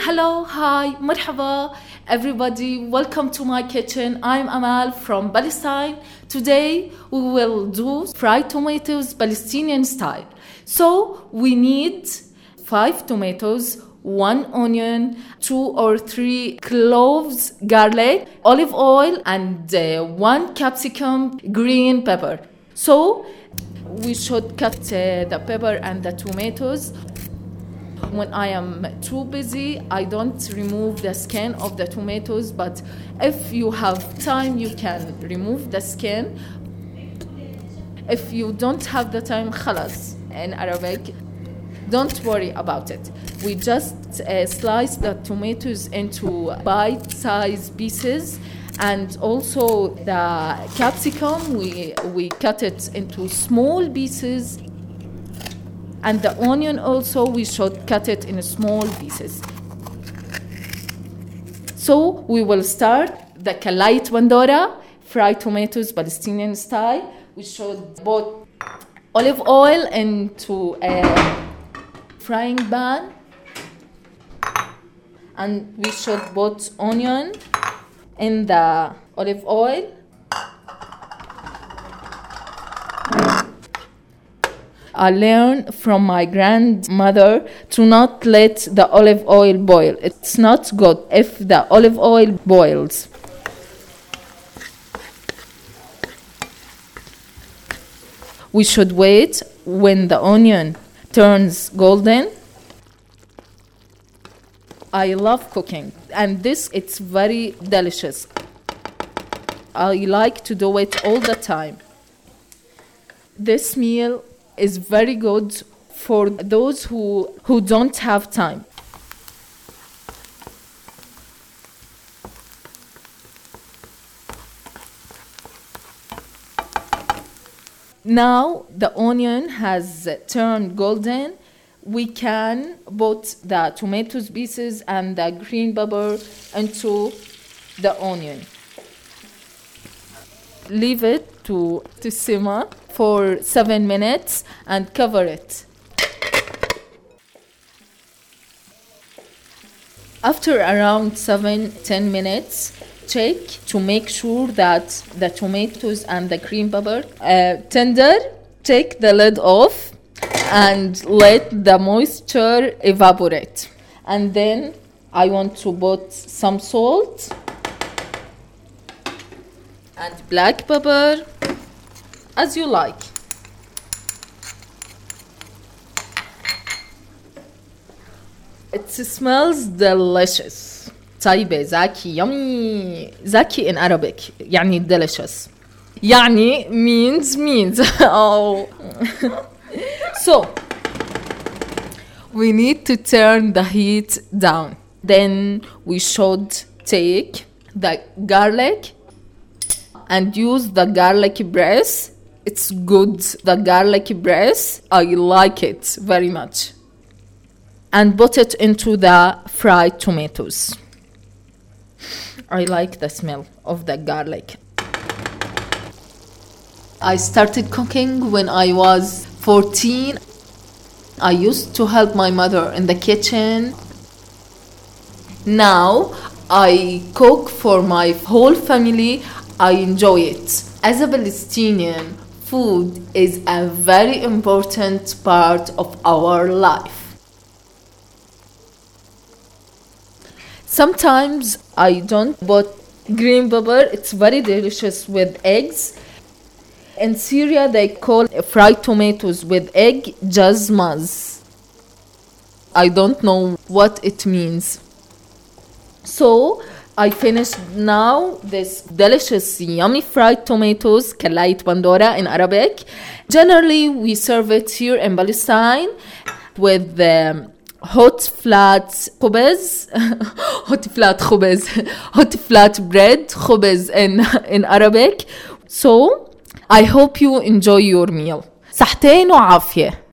Hello, hi, marhaba, everybody. Welcome to my kitchen. I'm Amal from Palestine. Today we will do fried tomatoes Palestinian style. So we need 5 tomatoes, 1 onion, 2 or 3 cloves garlic, olive oil, and 1 capsicum, green pepper. So we should cut the pepper and the tomatoes. When I am too busy, I don't remove the skin of the tomatoes, but if you have time, you can remove the skin. If you don't have the time, خلاص, in Arabic, don't worry about it. We just slice the tomatoes into bite-sized pieces, and also the capsicum, we cut it into small pieces. And the onion also, we should cut it in small pieces. So we will start the kalait bandora, fried tomatoes Palestinian style. We should put olive oil into a frying pan. And we should put onion in the olive oil. I learned from my grandmother to not let the olive oil boil. It's not good if the olive oil boils. We should wait when the onion turns golden. I love cooking, and it's very delicious. I like to do it all the time. This meal is very good for those who don't have time. Now the onion has turned golden. We can put the tomatoes pieces and the green pepper into the onion. Leave it to simmer for 7 minutes and cover it. After around 7-10 minutes, check to make sure that the tomatoes and the green pepper tender. Take the lid off and let the moisture evaporate. And then I want to put some salt and black pepper, as you like. It smells delicious. طيبة, zaki, yummy. Zaki in Arabic, يعني delicious. يعني means. Oh. So, we need to turn the heat down. Then we should take the garlic and use the garlic press. It's good, the garlic press. I like it very much. And put it into the fried tomatoes. I like the smell of the garlic. I started cooking when I was 14. I used to help my mother in the kitchen. Now I cook for my whole family. I enjoy it. As a Palestinian, food is a very important part of our life. Sometimes I don't put green pepper. It's very delicious with eggs. In Syria, they call fried tomatoes with egg jazmaz. I don't know what it means. So I finished now this delicious, yummy fried tomatoes, kalait bandora in Arabic. Generally, we serve it here in Palestine with hot flat khubez, hot flat bread, khubez in Arabic. So I hope you enjoy your meal. صحتين وعافية.